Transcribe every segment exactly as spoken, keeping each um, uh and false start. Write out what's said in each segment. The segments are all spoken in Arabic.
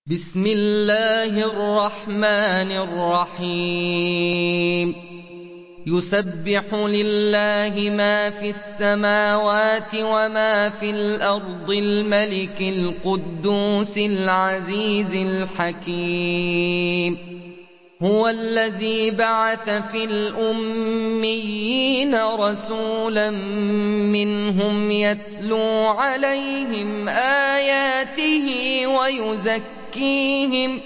بسم الله الرحمن الرحيم يسبح لله ما في السماوات وما في الأرض الملك القدوس العزيز الحكيم هو الذي بعث في الأميين رسولا منهم يتلو عليهم آياته ويزكيهم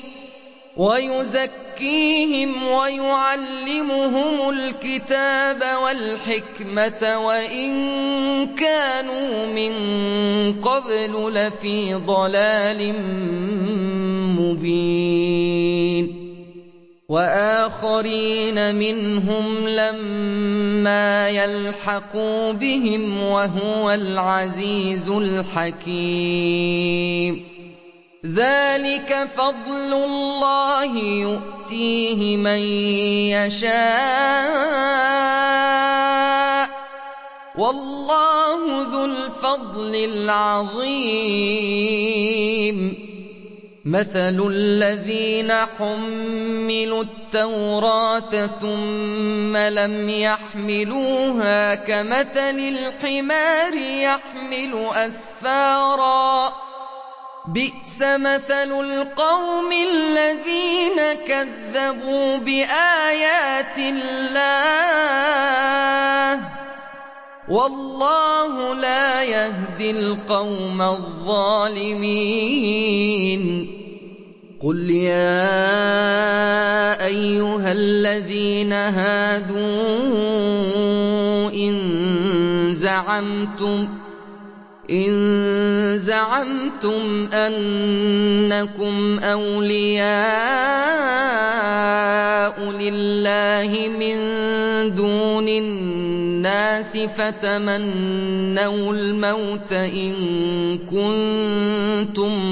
ويزكيهم ويعلمهم الكتاب والحكمة وإن كانوا من قبل لفي ضلال مبين وآخرين منهم لما يلحقوا بهم وهو العزيز الحكيم ذلك فضل الله يؤتيه من يشاء والله ذو الفضل العظيم مثل الذين حملوا التوراة ثم لم يحملوها كمثل الحمار يحمل أسفارا بئس مثل القوم الذين كذبوا بآيات الله والله لا يهدي القوم الظالمين قل يا أيها الذين هادوا إن زعمتم إن زعمتم أنكم أولياء لله من دون الناس فتمنوا الموت إن كنتم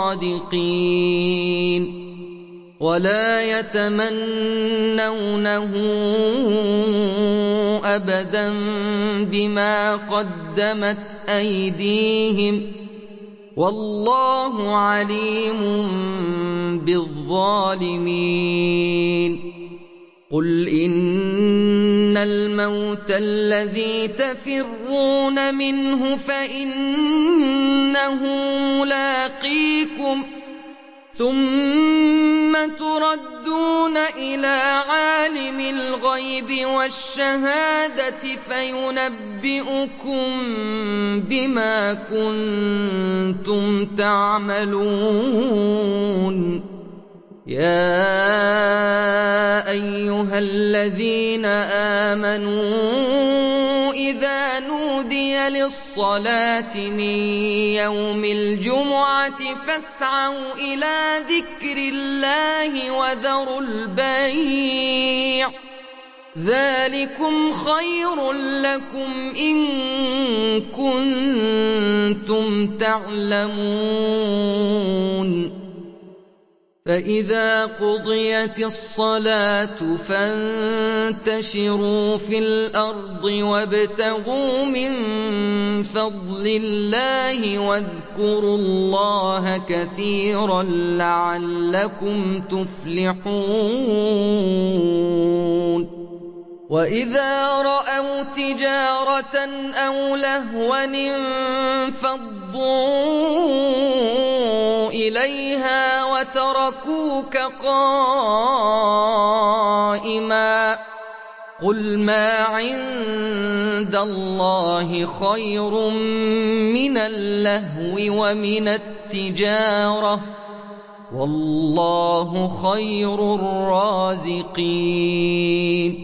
صادقين ولا يتمنونه أبدا بما قدمت أيديهم والله عليم بالظالمين قل إن الموت الذي تفرون منه فإنه ملاقيكم ثم تردون إلى عالم الغيب والشهادة فينبئكم بما كنتم تعملون يا أيها الذين آمنوا إذا نودي للصلاة من يوم الجمعة فاسعوا إلى ذكر الله وذروا البيع ذلكم خير لكم إن كنتم تعلمون فإذا قضيت الصلاة فانتشروا في الأرض وابتغوا من فضل الله واذكروا الله كثيرا لعلكم تفلحون وإذا رأوا تجارة أو لهوا انفضوا إليها وتركوك قائما قل ما عند الله خير من اللهو ومن التجارة والله خير الرازقين